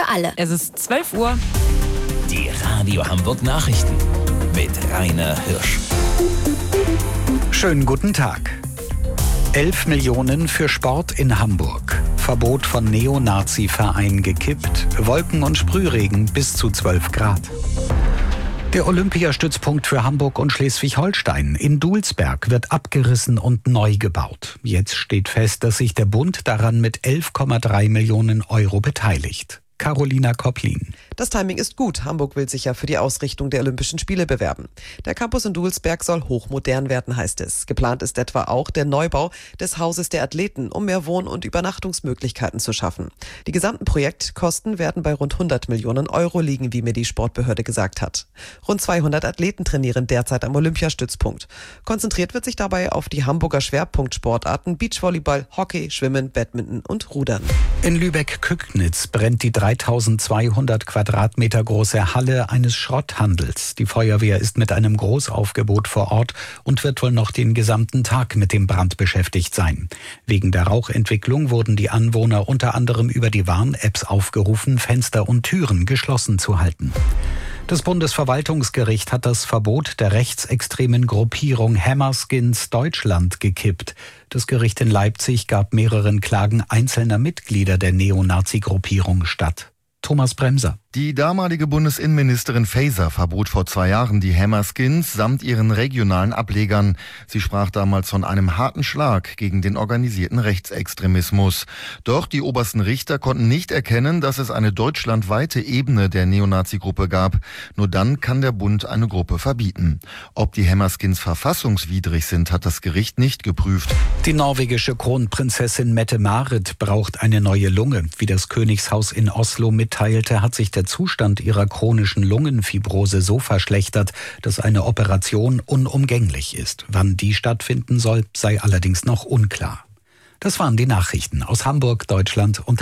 für alle. Es ist 12 Uhr. Die Radio Hamburg Nachrichten mit Rainer Hirsch. Schönen guten Tag. 11 Millionen für Sport in Hamburg. Verbot von Neonazi-Verein gekippt. Wolken und Sprühregen bis zu 12 Grad. Der Olympiastützpunkt für Hamburg und Schleswig-Holstein in Dulsberg wird abgerissen und neu gebaut. Jetzt steht fest, dass sich der Bund daran mit 11,3 Millionen Euro beteiligt. Carolina Kopplin. Das Timing ist gut. Hamburg will sich ja für die Ausrichtung der Olympischen Spiele bewerben. Der Campus in Dulsberg soll hochmodern werden, heißt es. Geplant ist etwa auch der Neubau des Hauses der Athleten, um mehr Wohn- und Übernachtungsmöglichkeiten zu schaffen. Die gesamten Projektkosten werden bei rund 100 Millionen Euro liegen, wie mir die Sportbehörde gesagt hat. Rund 200 Athleten trainieren derzeit am Olympiastützpunkt. Konzentriert wird sich dabei auf die Hamburger Schwerpunktsportarten Beachvolleyball, Hockey, Schwimmen, Badminton und Rudern. In Lübeck-Kücknitz brennt die 3200 Quadratmeter große Halle eines Schrotthandels. Die Feuerwehr ist mit einem Großaufgebot vor Ort und wird wohl noch den gesamten Tag mit dem Brand beschäftigt sein. Wegen der Rauchentwicklung wurden die Anwohner unter anderem über die Warn-Apps aufgerufen, Fenster und Türen geschlossen zu halten. Das Bundesverwaltungsgericht hat das Verbot der rechtsextremen Gruppierung Hammerskins Deutschland gekippt. Das Gericht in Leipzig gab mehreren Klagen einzelner Mitglieder der Neonazi-Gruppierung statt. Thomas Bremser. Die damalige Bundesinnenministerin Faeser verbot vor 2 Jahren die Hammerskins samt ihren regionalen Ablegern. Sie sprach damals von einem harten Schlag gegen den organisierten Rechtsextremismus. Doch die obersten Richter konnten nicht erkennen, dass es eine deutschlandweite Ebene der Neonazi-Gruppe gab. Nur dann kann der Bund eine Gruppe verbieten. Ob die Hammerskins verfassungswidrig sind, hat das Gericht nicht geprüft. Die norwegische Kronprinzessin Mette-Marit braucht eine neue Lunge. Wie das Königshaus in Oslo mitteilte, hat sich der Zustand ihrer chronischen Lungenfibrose so verschlechtert, dass eine Operation unumgänglich ist. Wann die stattfinden soll, sei allerdings noch unklar. Das waren die Nachrichten aus Hamburg, Deutschland und